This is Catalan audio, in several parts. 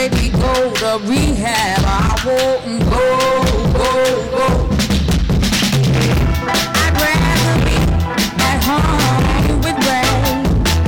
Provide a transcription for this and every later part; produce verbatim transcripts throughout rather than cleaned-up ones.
Go to rehab, I won't go, go, go. I'd rather be at home with Ray.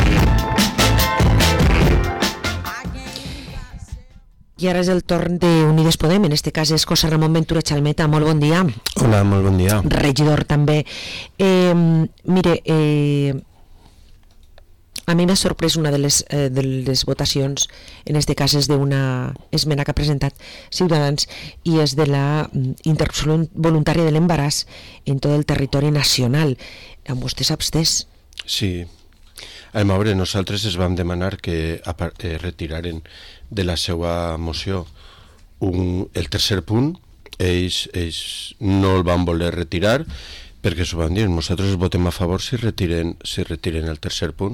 I ara és el torn d'Unides Podem, en este cas és José Ramón Ventura Chalmeta. Molt bon dia. Hola, molt bon dia. Regidor també. Eh, mire, eh, a mi m'ha sorprès una de les, eh, de les votacions, en este cas és d'una esmena que ha presentat Ciutadans i és de la interrupció voluntària de l'embaràs en tot el territori nacional. Amb vostè s'abstès? Sí. A veure, nosaltres es vam demanar que eh, retiraren de la seva moció un, el tercer punt. Ells, ells no el van voler retirar perquè s'ho van dir, nosaltres votem a favor si retiren, si retiren el tercer punt,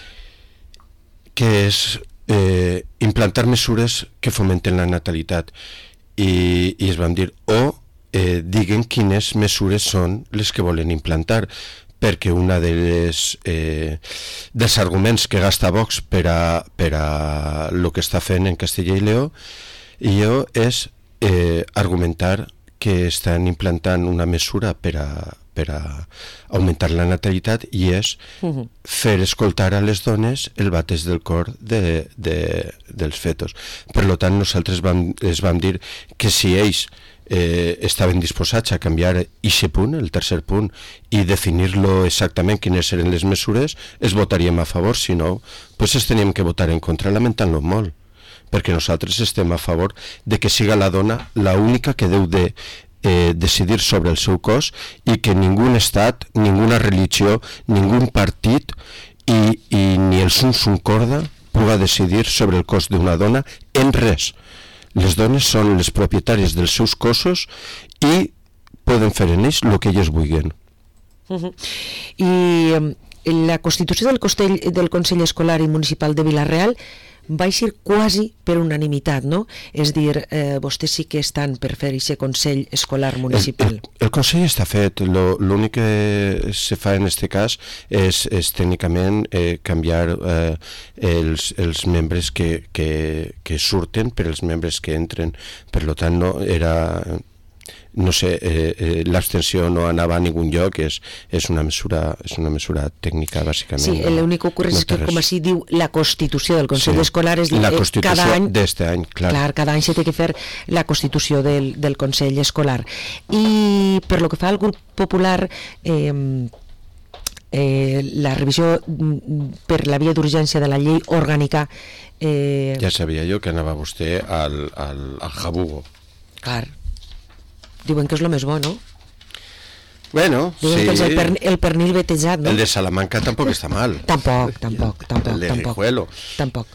que és eh, implantar mesures que fomenten la natalitat, i, i es van dir o eh, diguen quines mesures són les que volen implantar, perquè una de les, eh, dels arguments que gasta Vox per a, per a lo que està fent en Castella i Lleó i jo és eh, argumentar que estan implantant una mesura per a, per a augmentar la natalitat i és uh-huh. fer escoltar a les dones el bateig del cor de, de, dels fetos. Per tant, nosaltres vam, es vam dir que si ells eh, estaven disposats a canviar aquest punt, el tercer punt, i definir-lo exactament quines eren les mesures, es votaríem a favor, si no, pues es teníem que votar en contra, lamentant-lo molt, perquè nosaltres estem a favor de que siga la dona la única que deu de eh, decidir sobre el seu cos i que ningú estat, ninguna religió, ningú partit i, i ni el sum sum corda puga decidir sobre el cos d'una dona en res. Les dones són les propietàries dels seus cossos i poden fer en ells el que elles vulguin. Uh-huh. I eh, la constitució del Consell, del Consell Escolar i Municipal de Vila-real va eixir quasi per unanimitat, no? És dir, eh, vostès sí que estan per fer aquest Consell Escolar Municipal. El, el, el Consell està fet, l'únic que se fa en aquest cas és, és tècnicament eh, canviar eh, els, els membres que, que, que surten per els membres que entren, per tant no era... no sé, eh, eh, l'abstenció no anava a ningun lloc, és, és, una mesura, és una mesura tècnica, bàsicament. Sí, l'únic que ocorre no és que, com així diu la Constitució del Consell sí, Escolar, és dir, la Constitució cada any, d'este any, clar. clar, cada any s'ha de fer la Constitució del, del Consell Escolar. I per lo que fa al grup popular, eh, eh, la revisió per la via d'urgència de la llei orgànica... Eh... Ja sabia jo que anava vostè al, al, al jabugo. Clar. Diuen que és el més bo, no? Bueno, Diuen sí. Que és el, per, el pernil vetejat, no? El de Salamanca tampoc està mal. Tampoc, tampoc, tampoc. El de tampoc, Guijuelo. Tampoc.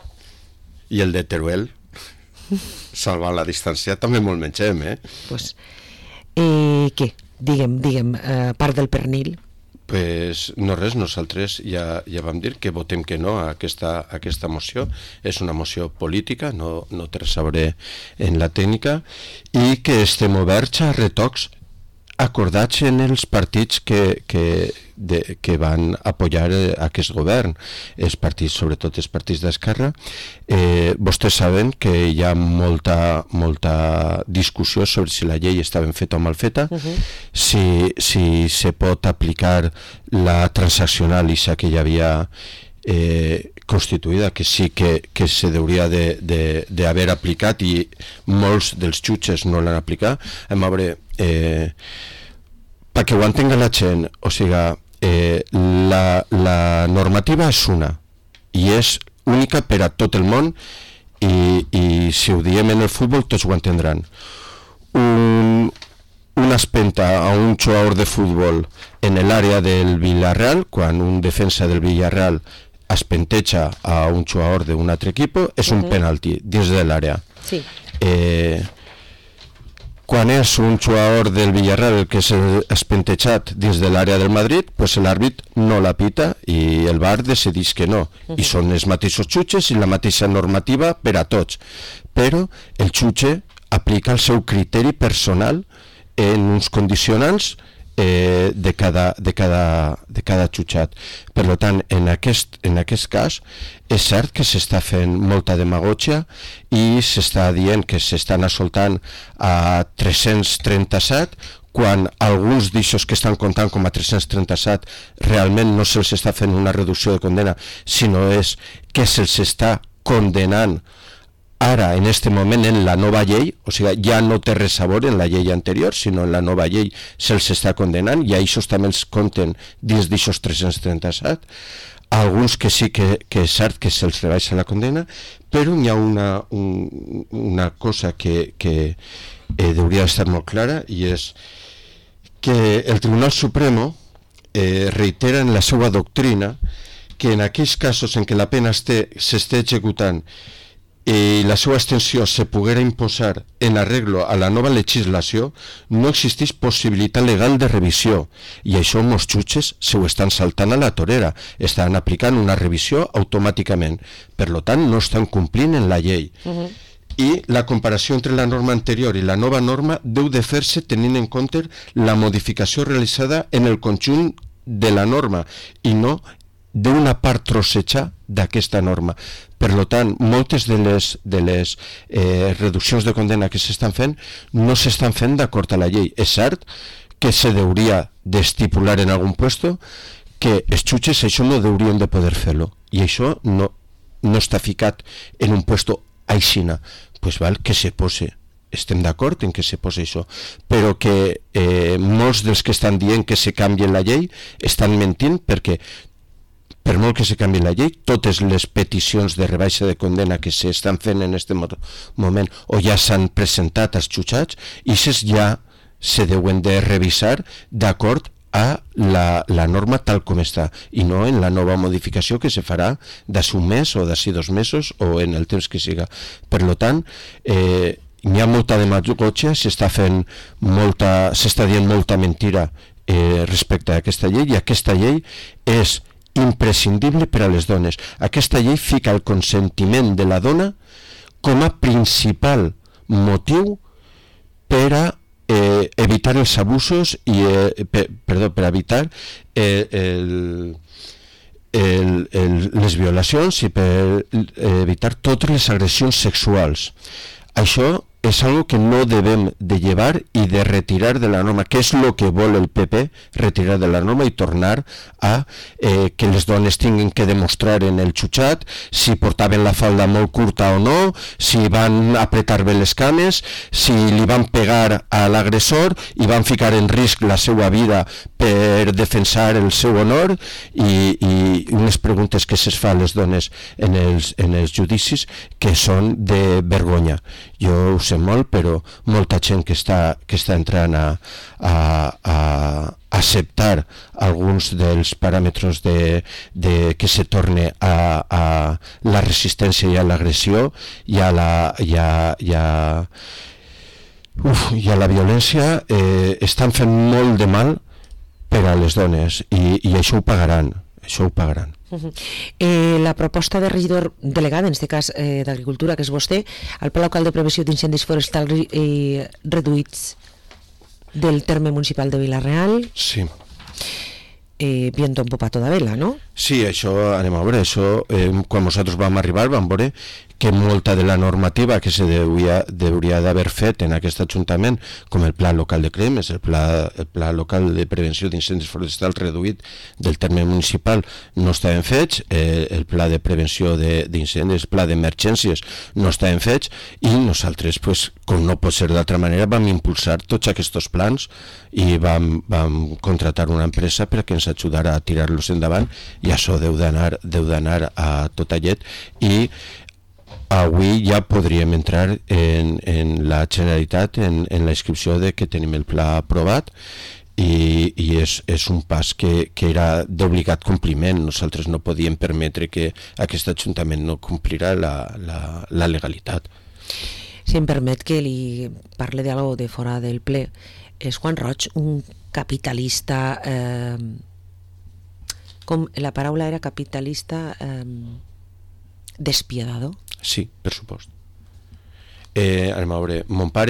I el de Teruel, salvant la distància, també molt mengem, eh? Pues, eh, què? Digue'm, digue'm, a part del pernil... Pues no res, nosaltres ja, ja vam dir que votem que no a aquesta, a aquesta moció. És una moció política, no, no té res a veure en la tècnica, i que estem oberts a retocs acordats en els partits que, que, de, que van apoyar aquest govern, els partits, sobretot els partits d'Esquerra. Eh, vostès saben que hi ha molta, molta discussió sobre si la llei està ben feta o mal feta, uh-huh. si, si se pot aplicar la transaccional i que hi havia eh, constituïda, que sí que, que se hauria d'haver de, aplicat i molts dels jutges no l'han aplicat. Hem a veure... Eh, perquè ho entenga la gent, o sigui, eh, la, la normativa és una i és única per a tot el món i, i si ho diem en el futbol tots ho entendran. Un, una espenta a un jugador de futbol en l'àrea del Villarreal, quan un defensa del Villarreal espenteja a un jugador d'un altre equip, és un uh-huh. penalti dins de l'àrea. Sí. Eh, quan és un jugador del Villarreal que és espentejat dins de l'àrea del Madrid, pues l'àrbit no la pita i el V A R decideix que no. Uh-huh. I són els mateixos jutges i la mateixa normativa per a tots. Però el jutge aplica el seu criteri personal en uns condicionants eh, de, cada, de, cada, de cada xutxat. Per tant, en aquest, en aquest cas és cert que s'està fent molta demagògia i s'està dient que s'estan assoltant a tres-cents trenta-set, quan alguns d'aixòs que estan comptant com a tres-cents trenta-set realment no se'ls està fent una reducció de condena, sinó és que se'ls està condenant ara, en este moment, en la nova llei. O sigui, ja no té res a veure en la llei anterior, sinó en la nova llei se'ls està condenant, i a això també els compten dins d'aixòs tres-cents trenta-set. Alguns que sí que, que és cert que se'ls rebaixa la condena, però hi ha una, un, una cosa que, que eh, hauria d'estar molt clara, i és que el Tribunal Supremo eh, reitera en la seva doctrina que en aquells casos en què la pena s'està executant i la seva extensió se poguera imposar en arreglo a la nova legislació, no existeix possibilitat legal de revisió, i això molts jutges se ho estan saltant a la torera, estan aplicant una revisió automàticament, per tant no estan complint en la llei. Uh-huh. I la comparació entre la norma anterior i la nova norma deu de fer-se tenint en compte la modificació realitzada en el conjunt de la norma i no d'una part trosseja d'aquesta norma. Per tant, moltes de les, de les eh, reduccions de condena que s'estan fent no s'estan fent d'acord a la llei. És cert que se hauria d'estipular en algun puesto que els jutges això no haurien de poder fer-lo, i això no, no està ficat en un puesto aixina. Pues val, que se pose, estem d'acord en que se posi això, però que eh, molts dels que estan dient que se canvi la llei estan mentint, perquè per molt que se canvi la llei, totes les peticions de rebaixa de condena que s'estan fent en aquest moment o ja s'han presentat als jutjats, i aquestes ja se deuen de revisar d'acord a la, la norma tal com està, i no en la nova modificació que se farà d'ací un mes o d'ací dos mesos o en el temps que siga. Per tant, eh, hi ha molta demagògia, s'està fent molta, s'està dient molta mentira eh, respecte a aquesta llei, i aquesta llei és imprescindible per a les dones. Aquesta llei fica el consentiment de la dona com a principal motiu per a eh, evitar els abusos i eh, per, perdó, per evitar eh, el, el, el, les violacions i per eh, evitar totes les agressions sexuals. Això és algo que no devem de llevar i de retirar de la norma, que és el que vol el P P, retirar de la norma i tornar a eh, que les dones tinguin que demostrar en el jutjat si portaven la falda molt curta o no, si van apretar bé les cames, si li van pegar a l'agressor i van ficar en risc la seva vida per defensar el seu honor, i, i unes preguntes que se's fa a les dones en els, en els judicis que són de vergonya. Jo ho sé molt, però molta gent que està, que està entrant a, a, a acceptar alguns dels paràmetres de, de que se torne a, a la resistència i a l'agressió i a la, i a, i a, uf, i a la violència, eh, estan fent molt de mal per a les dones, i, i això ho pagaran, això ho pagaran. Uh-huh. eh, la proposta de regidor delegat, en aquest cas eh, d'Agricultura, que és vostè, al Pla Local de Prevenció d'Incendis Forestals eh, reduïts del terme municipal de Vila-real. Sí. Eh, viento en popa toda vela, no? Sí, això anem a veure, això, eh, quan nosaltres vam arribar vam veure que molta de la normativa que se deuria, deuria d'haver fet en aquest Ajuntament, com el Pla Local de Cremes, el Pla, el Pla Local de Prevenció d'Incendis Forestals reduït del terme municipal, no estaven fets, eh, el Pla de Prevenció d'Incendis, el Pla d'Emergències no estaven fets, i nosaltres, pues, com no pot ser d'altra manera, vam impulsar tots aquests plans i vam, vam contratar una empresa perquè ens ajudara a tirar-los endavant, i això deu d'anar deu d'anar a tot llet, i avui ja podríem entrar en, en la Generalitat en, en la inscripció de que tenim el pla aprovat, i, i és, és un pas que, que era d'obligat compliment. Nosaltres no podíem permetre que aquest Ajuntament no complirà la, la, la legalitat. Si em permet que li parle d'algo de fora del ple, és Juan Roig un capitalista, eh, com la paraula era capitalista, eh, despiadado? Sí, per supost. Eh, anem a veure, mon pare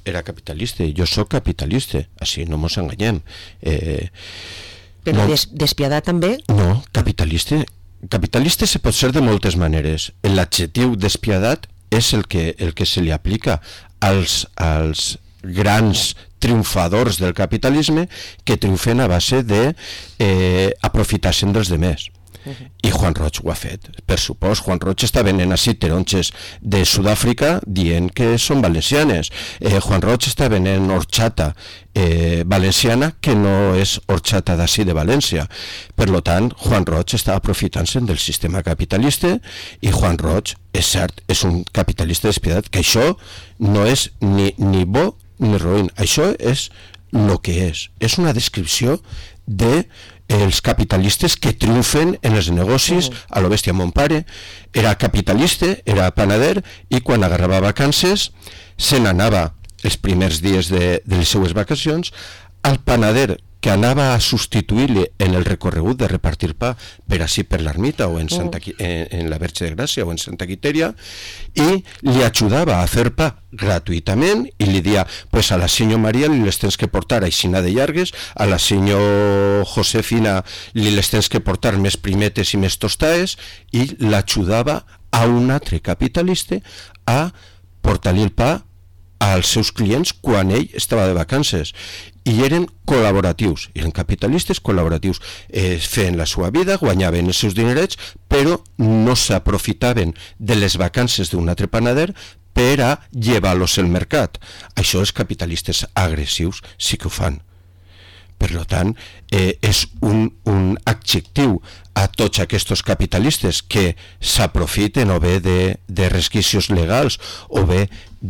era capitalista i jo sóc capitalista, així no mos enganyem. Eh, Però no, des, despiadat també? no, capitalista capitalista se pot ser de moltes maneres. L'adjectiu despiadat és el que, el que se li aplica als, als grans triomfadors del capitalisme que triomfen a base de eh, aprofitar-se dels demés. Uh-huh. I Juan Roig ho ha fet, per supòs. Juan Roig està venent així taronges de Sud-àfrica dient que són valencianes. eh, Juan Roig està venent horchata eh, valenciana que no és horchata d'ací de València. Per lo tant, Juan Roig està aprofitant-se del sistema capitalista i Juan Roig, és cert, és un capitalista despiadat, que això no és ni, ni bo ni roïn, això és el que és. És una descripció de els capitalistes que triomfen en els negocis. Uh-huh. A lo bèstia. Mon pare era capitalista, era panader, i quan agarrava vacances se n'anava els primers dies de, de les seues vacacions al panader que anava a substituir-li en el recorregut de repartir pa per així per l'ermita o en, Santa, en, en la Verge de Gràcia o en Santa Quitèria, i li ajudava a fer pa gratuïtament i li dia, pues a la senyor Maria li les tens que portar aixina de llargues, a la senyor Josefina li les tens que portar més primetes i més tostades, i l'ajudava a un altre capitalista a portar-li el pa als seus clients quan ell estava de vacances. I eren col·laboratius, eren capitalistes col·laboratius, eh, feien la seva vida, guanyaven els seus dinerets, però no s'aprofitaven de les vacances d'un altre panader per a llevar-los al mercat. Això els capitalistes agressius sí que ho fan. Per tant, eh, és un, un adjectiu a tots aquests capitalistes que s'aprofiten o bé de, de resquicios legals o bé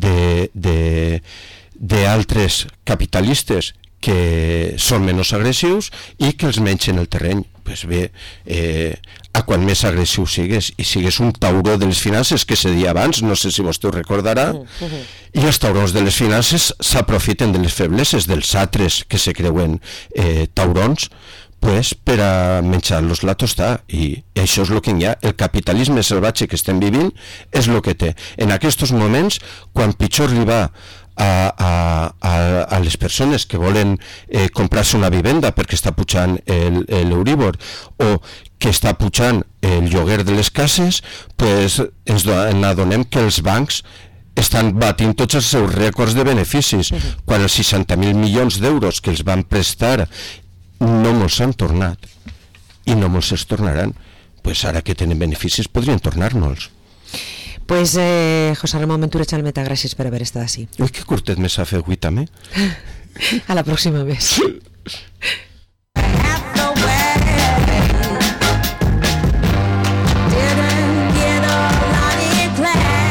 d'altres capitalistes que són menys agressius i que els mengen el terreny. Pues bé, eh, a quan més agressiu sigues, i sigues un tauró de les finances, que se dia abans, no sé si vostè ho recordarà, uh -huh. i els taurons de les finances s'aprofiten de les febleses dels altres que se creuen eh, taurons, pues, per a menjar-los la tostada, i això és el que hi ha. El capitalisme salvatge que estem vivint és el que té. En aquests moments, quan pitjor li va a, a, a, a les persones que volen eh, comprar-se una vivenda perquè està pujant l'Euribor o que està pujant el lloguer de les cases, pues, ens adonem que els bancs estan batint tots els seus rècords de beneficis, uh-huh. quan els seixanta mil milions d'euros que els van prestar no molts han tornat i no molts es tornaran. Pues ara que tenen beneficis podrien tornar-nos. Pues eh, José Ramón Ventura Chalmeta, gràcies per haver estat així. Ui, que curtet me s'ha fet avui també. A la pròxima vez.